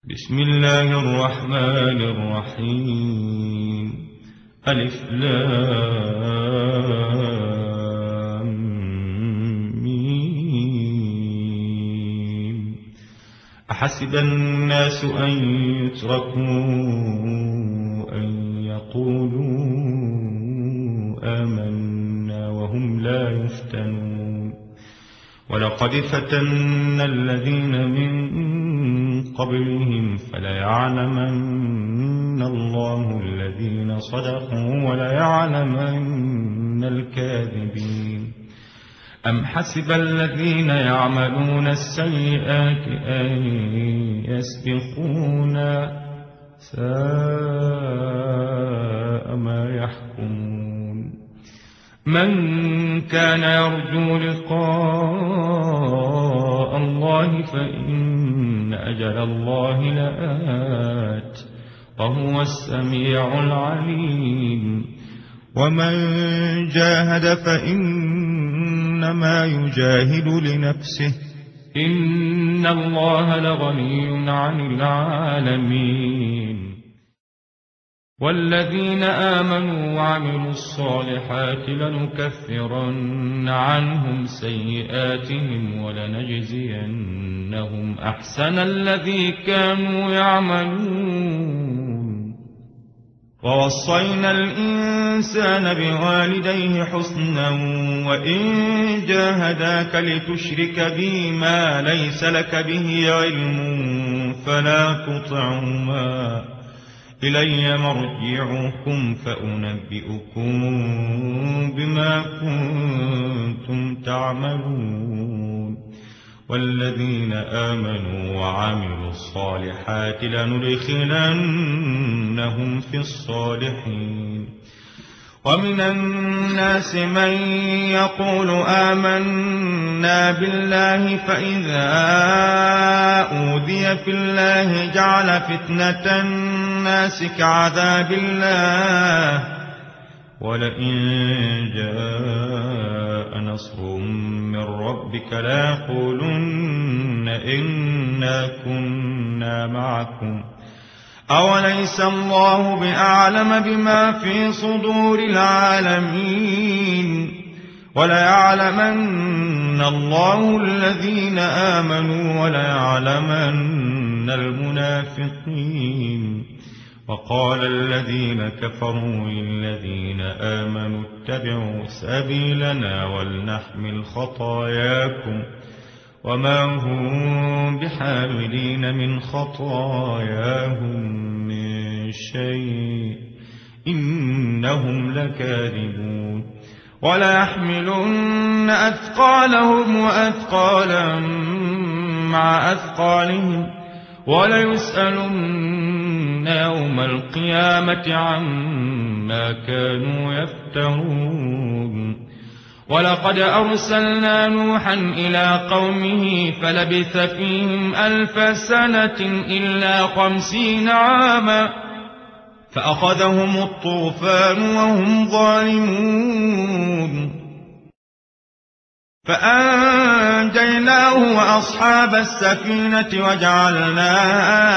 بسم الله الرحمن الرحيم. ألف لام ميم. أحسب الناس أن يتركوا أن يقولوا آمنا وهم لا يفتنون. ولقد فتنا الذين من قبلهم فليعلمن الله الذين صدقوا وليعلمن الكاذبين. أم حسب الذين يعملون السيئات أن يسبقونا ساء ما يحكمون. من كان يرجو لقاء الله فإن أجل الله لآت وهو السميع العليم. ومن جاهد فإنما يجاهد لنفسه إن الله لغني عن العالمين. والذين آمنوا وعملوا الصالحات لنكفرن عنهم سيئاتهم ولنجزينهم أحسن الذي كانوا يعملون. ووصينا الإنسان بوالديه حسنا وإن جاهداك لتشرك بي ما ليس لك به علم فلا تطعهما إلي مرجعكم فأنبئكم بما كنتم تعملون. والذين آمنوا وعملوا الصالحات لندخلنهم في الصالحين. ومن الناس من يقول آمنا بالله فإذا أوذي في الله جعل فتنة الناس كعذاب الله ولئن جاء نصر من ربك ليقولن إنا كنا معكم أوليس الله بأعلم بما في صدور العالمين. وليعلمن الله الذين آمنوا وليعلمن المنافقين. وقال الذين كفروا للذين آمنوا اتبعوا سبيلنا ولنحمل خطاياكم وما هم بحاملين من خطاياهم من شيء إنهم لكاذبون. وليحملن أثقالهم وأثقالا مع أثقالهم وليسألن يوم القيامة عما كانوا يفترون. ولقد أرسلنا نوحا إلى قومه فلبث فيهم 1000 سنة إلا 50 عاما فأخذهم الطوفان وهم ظالمون فأنجيناه وأصحاب السفينة وجعلناها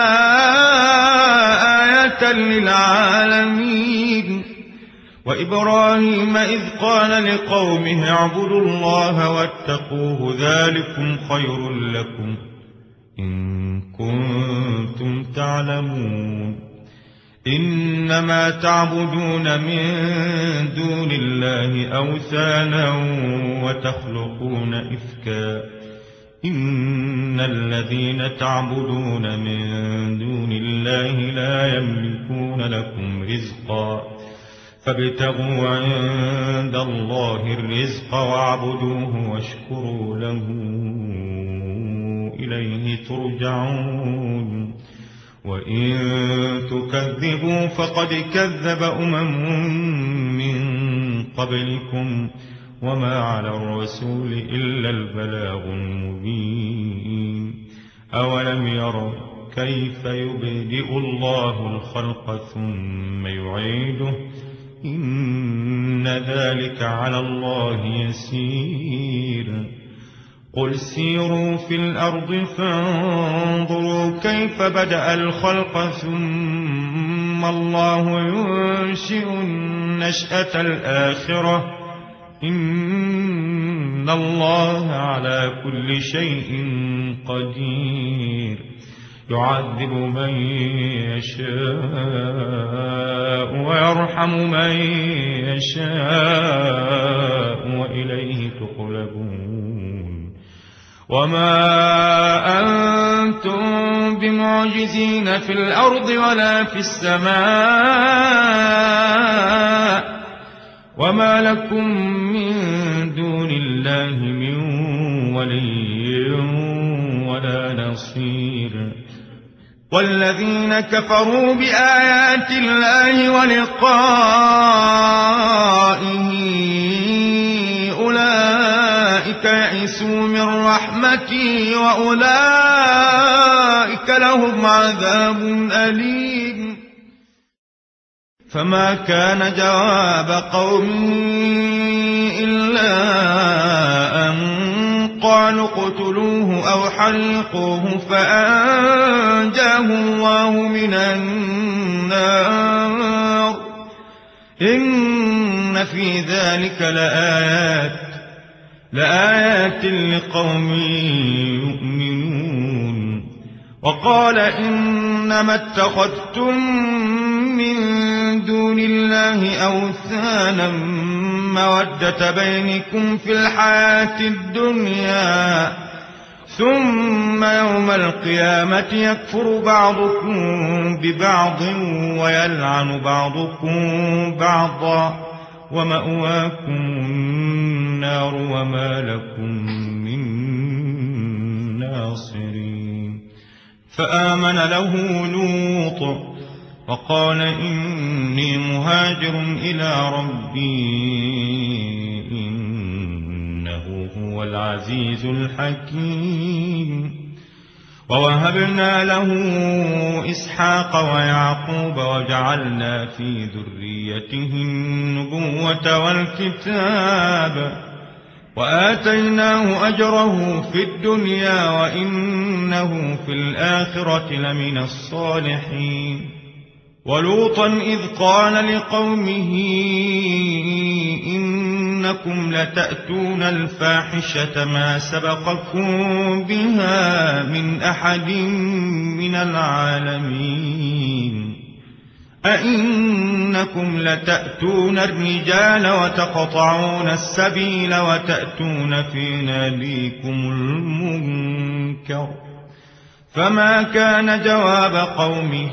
آية للعالمين. وإبراهيم إذ قال لقومه اعبدوا الله واتقوه ذلكم خير لكم إن كنتم تعلمون. إنما تعبدون من دون الله أوثانا وتخلقون إفكا إن الذين تعبدون من دون الله لا يملكون لكم رزقا فابتغوا عند الله الرزق واعبدوه واشكروا له إليه ترجعون. وإن تكذبوا فقد كذب من قبلكم وما على الرسول إلا البلاغ المبين. أولم يروا كيف يبدئ الله الخلق ثم يعيده إن ذلك على الله يسير. قل سيروا في الأرض فانظروا كيف بدأ الخلق ثم الله ينشئ النشأة الآخرة إن الله على كل شيء قدير يعذب من يشاء ويرحم من يشاء وإليه تقلبون وما أنتم بمعجزين في الأرض ولا في السماء وما لكم من دون الله من ولي ولا نصير والذين كفروا بآيات الله ولقائه أولئك يئسوا من رحمتي وأولئك لهم عذاب أليم فما كان جواب قومه إلا أن قالوا اقتلوه أو حرقوه فأنجاه الله من النار إن في ذلك لآيات لقوم يؤمنون وقال إنما اتخذتم من دون الله أوثانا مودة بينكم في الحياة الدنيا ثم يوم القيامة يكفر بعضكم ببعض ويلعن بعضكم بعضا ومأواكم النار وما لكم من ناصرين فآمن له لوط وقال إني مهاجر إلى ربي إنه هو العزيز الحكيم ووهبنا له إسحاق ويعقوب وجعلنا في ذريته النبوة والكتاب وآتيناه أجره في الدنيا وإنه في الآخرة لمن الصالحين ولوطا إذ قال لقومه إنكم لتأتون الفاحشة ما سبقكم بها من أحد من العالمين أئنكم لتأتون الرجال وتقطعون السبيل وتأتون في ناديكم المنكر فما كان جواب قومه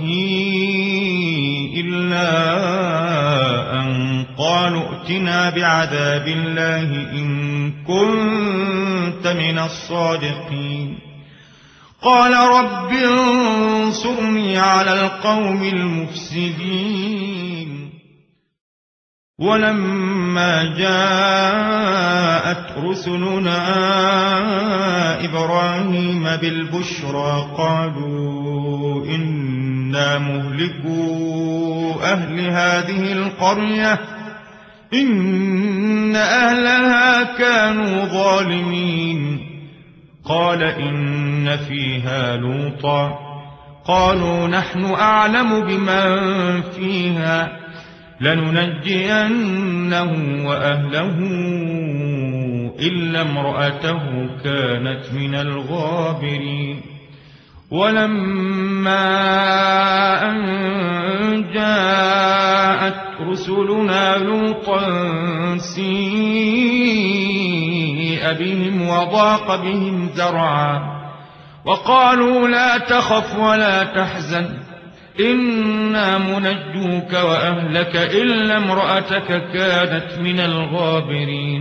إلا أن قالوا ائتنا بعذاب الله إن كنت من الصادقين قال رب انصرني على القوم المفسدين ولما جاءت رسلنا إبراهيم بالبشرى قالوا إنا مهلكو أهل هذه القرية إن أهلها كانوا ظالمين قال إن فيها لوطا قالوا نحن أعلم بمن فيها لننجينه وأهله إلا امرأته كانت من الغابرين ولما أن جاءت رسلنا لوطا سيء بهم وضاق بهم ذرعا وقالوا لا تخف ولا تحزن إنا منجوك وأهلك إلا امرأتك كانت من الغابرين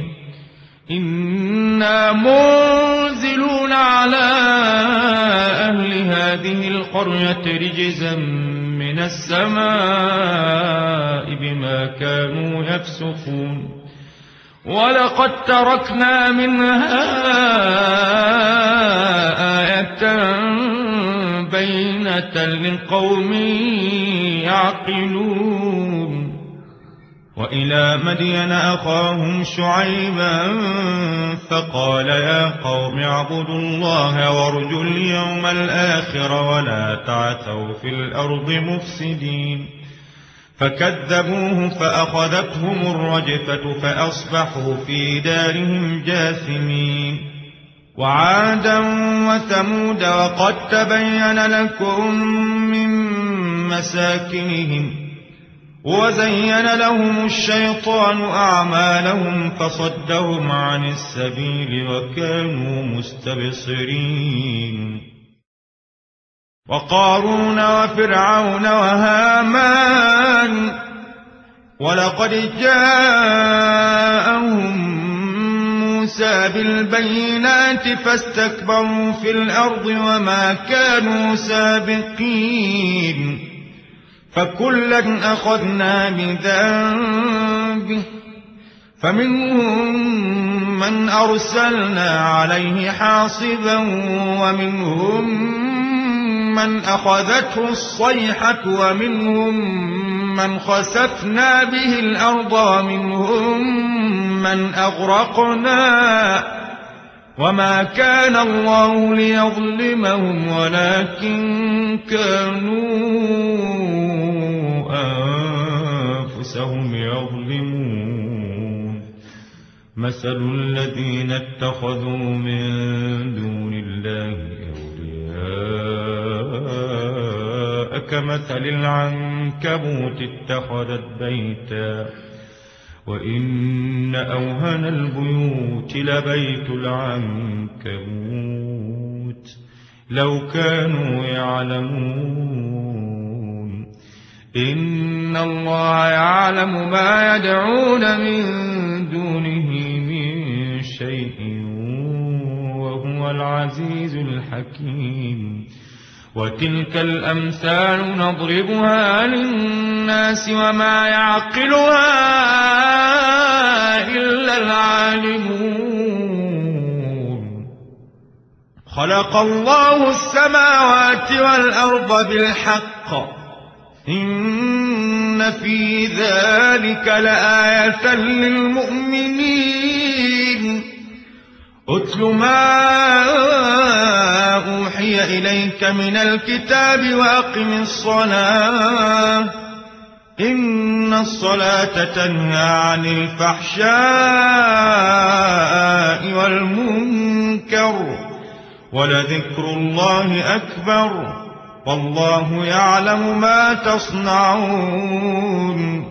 إنا منزلون على أهل هذه القرية رجزا من السماء بما كانوا يفسقون ولقد تركنا منها آية بينة لقوم يعقلون وإلى مدين أخاهم شعيبا فقال يا قوم اعبدوا الله وارجوا اليوم الآخر ولا تعثوا في الأرض مفسدين فكذبوه فأخذتهم الرجفة فأصبحوا في دارهم جاثمين وعادا وثمود وقد تبين لكم من مساكنهم وزين لهم الشيطان أعمالهم فصدهم عن السبيل وكانوا مستبصرين وقارون وفرعون وهامان ولقد جاءهم موسى بالبينات فاستكبروا في الأرض وما كانوا سابقين فكلا أخذنا بذنبه فمنهم من أرسلنا عليه حاصبا ومنهم من أخذته الصيحة ومنهم من خسفنا به الأرض ومنهم من أغرقنا وما كان الله ليظلمهم ولكن كانوا أنفسهم يظلمون مثل الذين اتخذوا من دون الله أولياء كمثل العنكبوت اتخذت بيتا وإن أوهن البيوت لبيت العنكبوت لو كانوا يعلمون إن الله يعلم ما يدعون من دونه من شيء وهو العزيز الحكيم وتلك الأمثال نضربها للناس وما يعقلها إلا العالمون خلق الله السماوات والأرض بالحق إن في ذلك لآية للمؤمنين أتل ما أوحي إليك من الكتاب وأقم الصلاة إن الصلاة تنهى عن الفحشاء والمنكر ولذكر الله أكبر والله يعلم ما تصنعون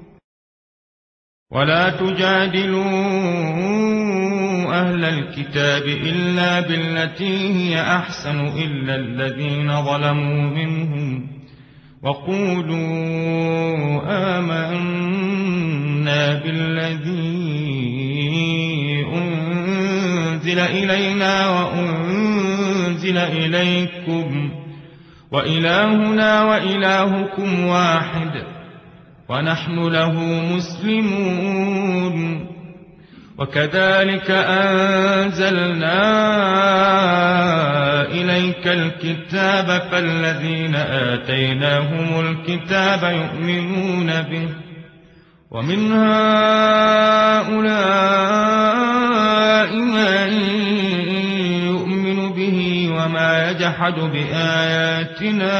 ولا تجادلوا أهل الكتاب إلا بالتي هي أحسن إلا الذين ظلموا منهم وقولوا آمنا بالذي أنزل إلينا وأنزل إليكم وإلهنا وإلهكم واحد ونحن له مسلمون وكذلك أنزلنا إليك الكتاب فالذين آتيناهم الكتاب يؤمنون به ومن هؤلاء من يؤمن به وما يجحد بآياتنا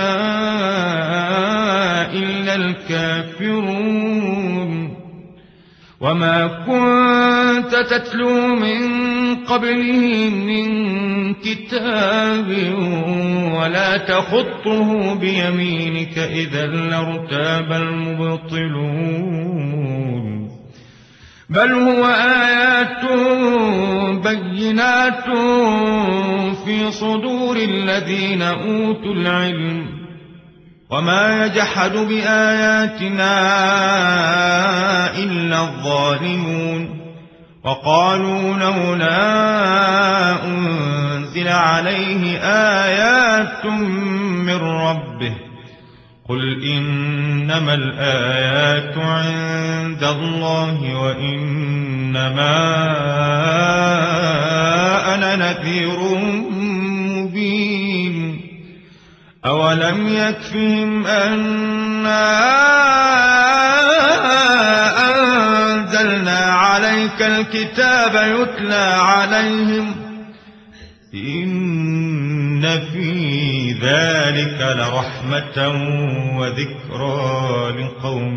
إلا الكافرون وما كنت تتلو من قبله من كتاب ولا تخطه بيمينك إذا لارتاب المبطلون بل هو آيات بينات في صدور الذين أوتوا العلم وما يجحد بآياتنا إلا الظالمون وقالوا لولا أنزل عليه آيات من ربه قل إنما الآيات عند الله وإنما أنا نذير مبين أولم يكفهم أنا أنزلنا عليك الكتاب يتلى عليهم إن في ذلك لرحمة وذكرى لقوم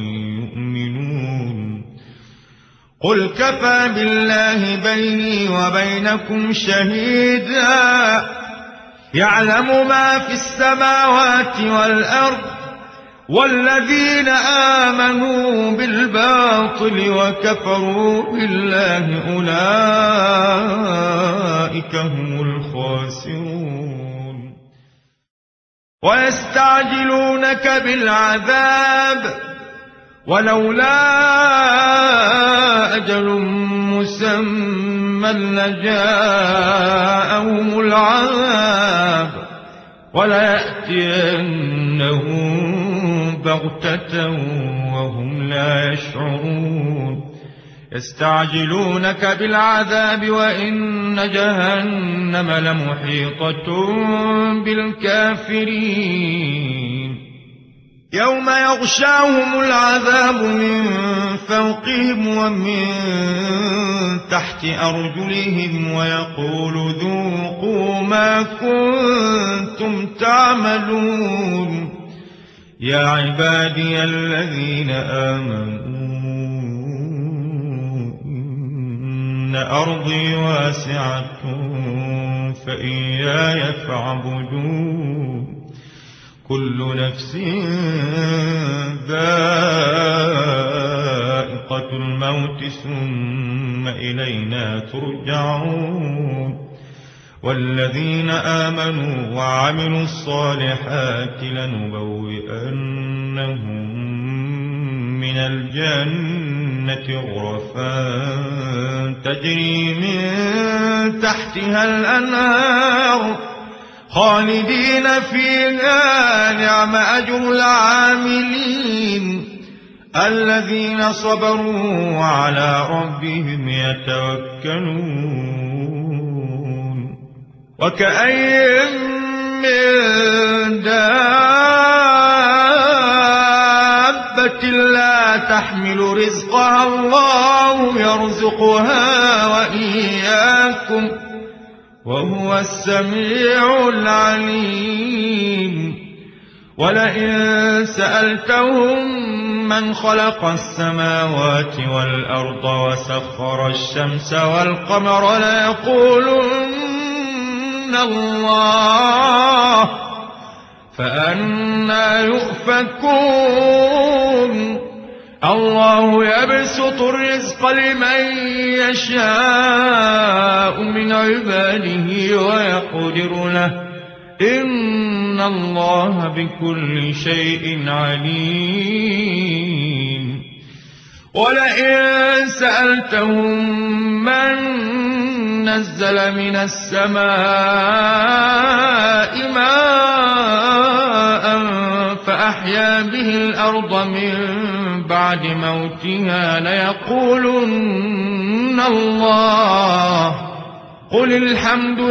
يؤمنون قل كفى بالله بيني وبينكم شهيدا يعلم ما في السماوات والأرض والذين آمنوا بالباطل وكفروا بالله أولئك هم الخاسرون ويستعجلونك بالعذاب ولولا أجل مسمى لجاءهم العذاب وليأتينهم بغتة وهم لا يشعرون يستعجلونك بالعذاب وإن جهنم لمحيطة بالكافرين يوم يغشاهم العذاب من فوقهم ومن تحت أرجلهم ويقول ذوقوا ما كنتم تعملون يا عبادي الذين آمنوا إن أرضي واسعة فإياي فاعبدون كل نفس ذائقة الموت ثم إلينا ترجعون والذين آمنوا وعملوا الصالحات لنبوئنهم من الجنة غرفا تجري من تحتها الأنهار خالدين فيها نعم أجر العاملين الذين صبروا وعلى ربهم يتوكلون وكأين من دابة لا تحمل رزقها الله يرزقها وإياكم وهو السميع العليم ولئن سألتهم من خلق السماوات والأرض وسخر الشمس والقمر ليقولن الله فأنى يؤفكون الله يبسط الرزق لمن يشاء من عباده ويقدر له إن الله بكل شيء عليم ولئن سألتهم من نزل من السماء ماء فأحيا به الأرض من بعد موتها ليقولن الله قل الحمد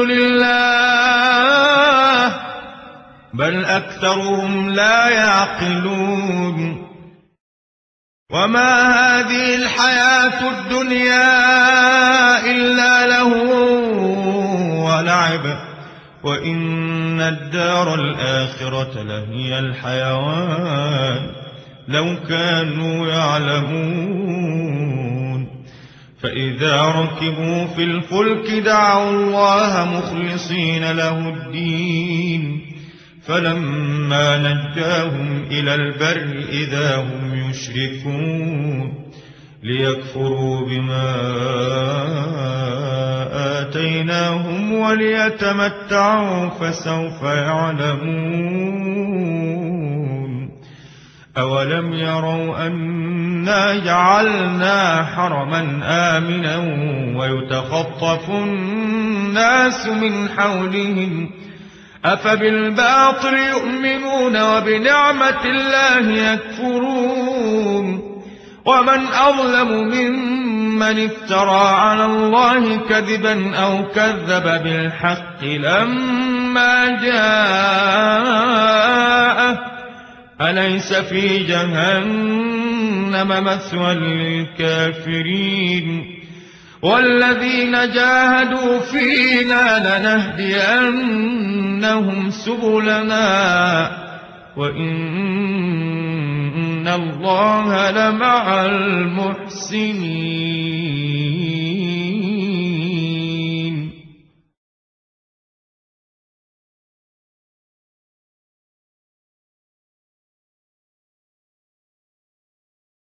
لله بل أكثرهم لا يعقلون وما هذه الحياة الدنيا إلا لهو ولعب وإن الدار الآخرة لهي الحيوان لو كانوا يعلمون فإذا ركبوا في الفلك دعوا الله مخلصين له الدين فلما نجاهم إلى البر إذا هم يشركون ليكفروا بما آتيناهم وليتمتعوا فسوف يعلمون أولم يروا أنا جعلنا حرما آمنا ويتخطف الناس من حولهم أفبالباطل يؤمنون وبنعمة الله يكفرون ومن أظلم ممن افترى على الله كذبا أو كذب بالحق لما جاءه أليس في جهنم مثوى للكافرين والذين جاهدوا فينا لنهدينهم سبلنا وإن الله لمع المحسنين.